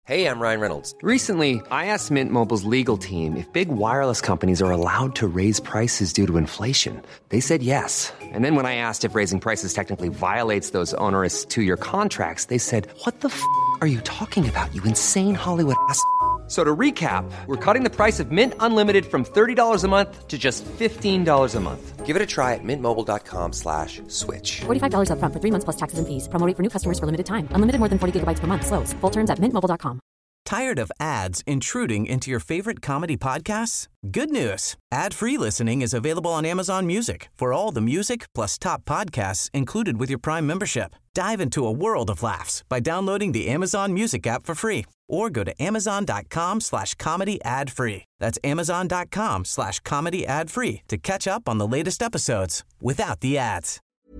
Hey, I'm Ryan Reynolds. Recently, I asked Mint Mobile's legal team if big wireless companies are allowed to raise prices due to inflation. They said yes. And then when I asked if raising prices technically violates those onerous two-year contracts, they said, "What the are you talking about, you insane Hollywood ass?" So to recap, we're cutting the price of Mint Unlimited from $30 a month to just $15 a month. Give it a try at mintmobile.com/switch. $45 up front for 3 months plus taxes and fees. Promo rate for new customers for limited time. Unlimited more than 40 gigabytes per month. Slows full terms at mintmobile.com. Tired of ads intruding into your favorite comedy podcasts? Good news. Ad-free listening is available on Amazon Music for all the music plus top podcasts included with your Prime membership. Dive into a world of laughs by downloading the Amazon Music app for free or go to amazon.com/comedy ad-free. That's amazon.com/comedy ad-free to catch up on the latest episodes without the ads.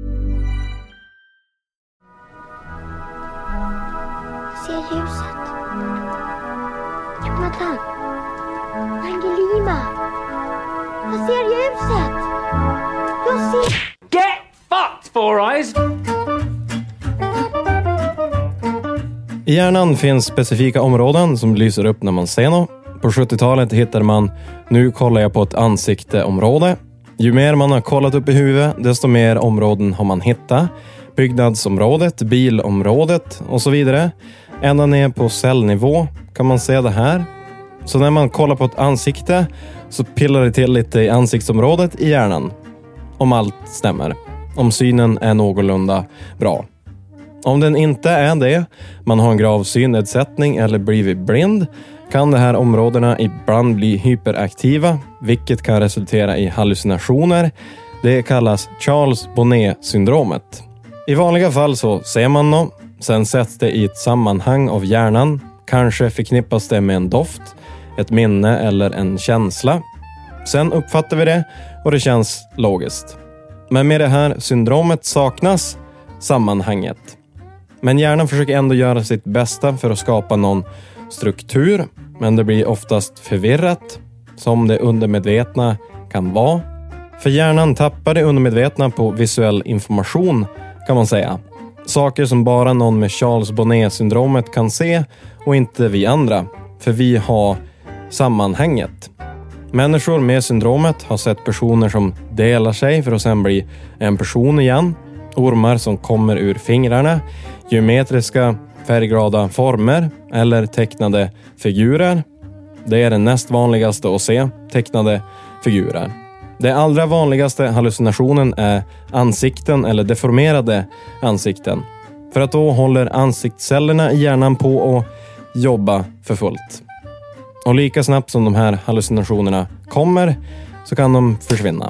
Ser ljuset. Jonathan. Angelina. Jag ser ljuset. Jag ser... Get fucked, Four Eyes! I hjärnan finns specifika områden som lyser upp när man ser något. På 70-talet hittade man "nu kollar jag på ett ansikte"-område. Ju mer man har kollat upp i huvudet, desto mer områden har man hittat. Byggnadsområdet, bilområdet och så vidare. Ända ner på cellnivå kan man se det här. Så när man kollar på ett ansikte så pillar det till lite i ansiktsområdet i hjärnan. Om allt stämmer. Om synen är någorlunda bra. Om den inte är det, man har en grav synnedsättning eller blivit blind, kan de här områdena ibland bli hyperaktiva, vilket kan resultera i hallucinationer. Det kallas Charles Bonnet-syndromet. I vanliga fall så ser man något, sen sätts det i ett sammanhang av hjärnan. Kanske förknippas det med en doft, ett minne eller en känsla. Sen uppfattar vi det och det känns logiskt. Men med det här syndromet saknas sammanhanget. Men hjärnan försöker ändå göra sitt bästa för att skapa någon struktur. Men det blir oftast förvirrat, som det undermedvetna kan vara. För hjärnan tappar det undermedvetna på visuell information, kan man säga. Saker som bara någon med Charles Bonnet-syndromet kan se och inte vi andra. För vi har sammanhanget. Människor med syndromet har sett personer som delar sig för att sen bli en person igen. Ormar som kommer ur fingrarna. Geometriska färgglada former eller tecknade figurer. Det är det näst vanligaste att se, tecknade figurer. Det allra vanligaste hallucinationen är ansikten eller deformerade ansikten. För att då håller ansiktscellerna i hjärnan på att jobba för fullt. Och lika snabbt som de här hallucinationerna kommer så kan de försvinna.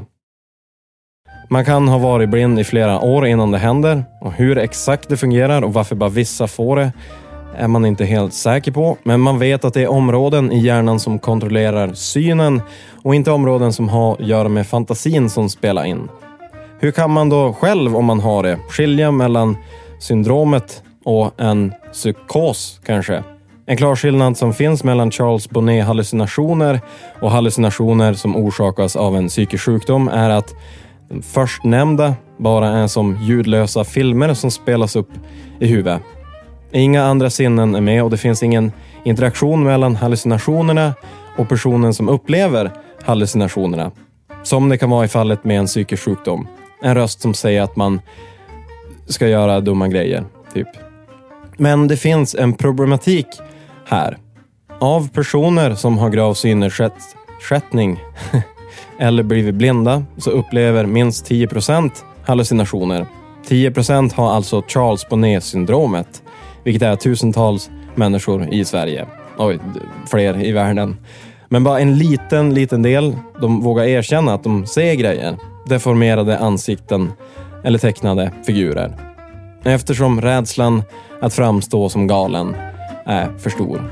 Man kan ha varit blind i flera år innan det händer. Och hur exakt det fungerar och varför bara vissa får det är man inte helt säker på. Men man vet att det är områden i hjärnan som kontrollerar synen och inte områden som har att göra med fantasin som spelar in. Hur kan man då själv, om man har det, skilja mellan syndromet och en psykos kanske? En klar skillnad som finns mellan Charles Bonnet-hallucinationer och hallucinationer som orsakas av en psykisk sjukdom är att den förstnämnda bara är som ljudlösa filmer som spelas upp i huvudet. Inga andra sinnen är med och det finns ingen interaktion mellan hallucinationerna och personen som upplever hallucinationerna. Som det kan vara i fallet med en psykisk sjukdom. En röst som säger att man ska göra dumma grejer, typ. Men det finns en problematik här. Av personer som har grav synnedsättning eller blivit blinda så upplever minst 10% hallucinationer. 10% har alltså Charles Bonnet-syndromet, vilket är tusentals människor i Sverige. Oj, fler i världen. Men bara en liten del, de vågar erkänna att de ser grejer. Deformerade ansikten eller tecknade figurer. Eftersom rädslan att framstå som galen är för stor.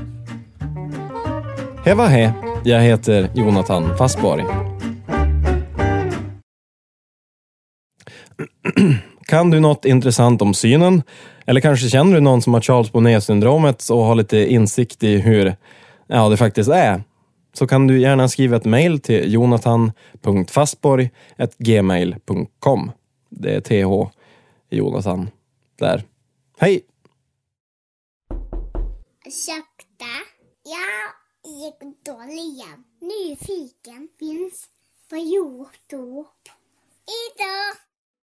Hej, jag heter Jonathan Fastborg. Kan du något intressant om synen? Eller kanske känner du någon som har Charles Bonnet-syndromet och har lite insikt i hur det faktiskt är? Så kan du gärna skriva ett mejl till jonathan.fastborg@gmail.com. Det är TH Jonathan där. Hej! berätta. Jag gick dåliga. Nyfiken finns på YouTube. Idag.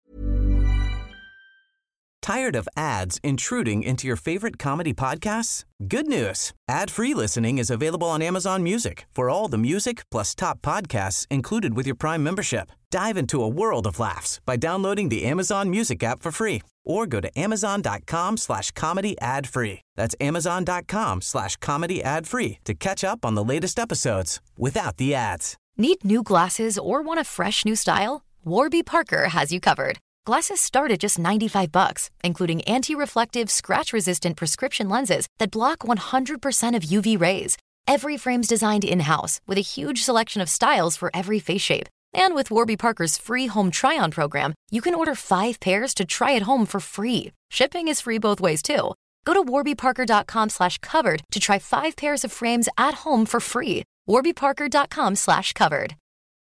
Tired of ads intruding into your favorite comedy podcasts? Good news. Ad-free listening is available on Amazon Music for all the music plus top podcasts included with your Prime membership. Dive into a world of laughs by downloading the Amazon Music app for free or go to amazon.com/comedy ad-free. That's amazon.com/comedy ad-free to catch up on the latest episodes without the ads. Need new glasses or want a fresh new style? Warby Parker has you covered. Glasses start at just $95, including anti-reflective, scratch-resistant prescription lenses that block 100% of UV rays. Every frame's designed in-house with a huge selection of styles for every face shape. And with Warby Parker's free home try-on program, you can order 5 pairs to try at home for free. Shipping is free both ways, too. Go to warbyparker.com/covered to try 5 pairs of frames at home for free. warbyparker.com/covered.